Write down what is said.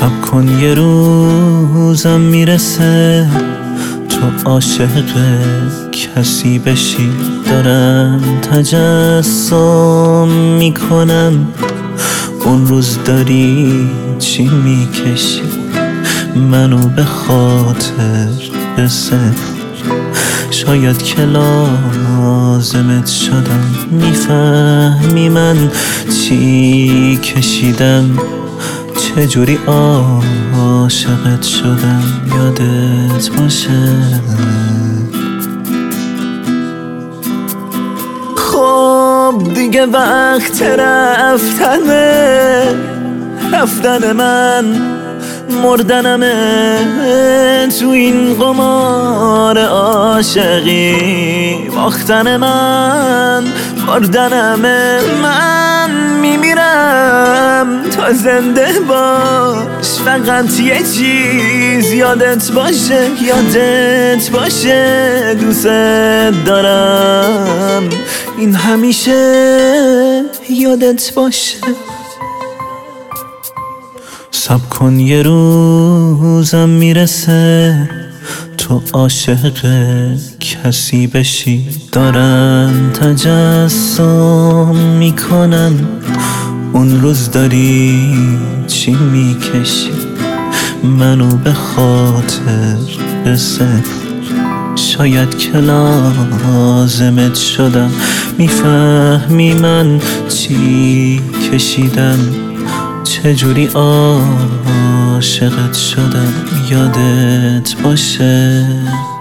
صبر کن یه روزم میرسه تو عاشق کسی بشی. دارم تجسم میکنم اون روز داری چی میکشی. منو به خاطر بسه شاید که لازمت شدم. میفهمی من چی کشیدم، چجوری عاشقت شدم. یادت باشه خب دیگه وقت رفتن من، مردنمه تو این قمار عاشقی. باختن من بردنمه، من میمیرم تا زنده باش. فقط یه چیز یادت باشه دوست دارم. این همیشه یادت باشه. صبر کن یه روزم میرسه تو عاشق کسی بشی. دارم تجسم میکنم اون روز داری چی میکشی. منو به خاطر بسه شاید که لازمت شدم. میفهمی من چی کشیدم، چجوری عاشقت شدم. یادت باشه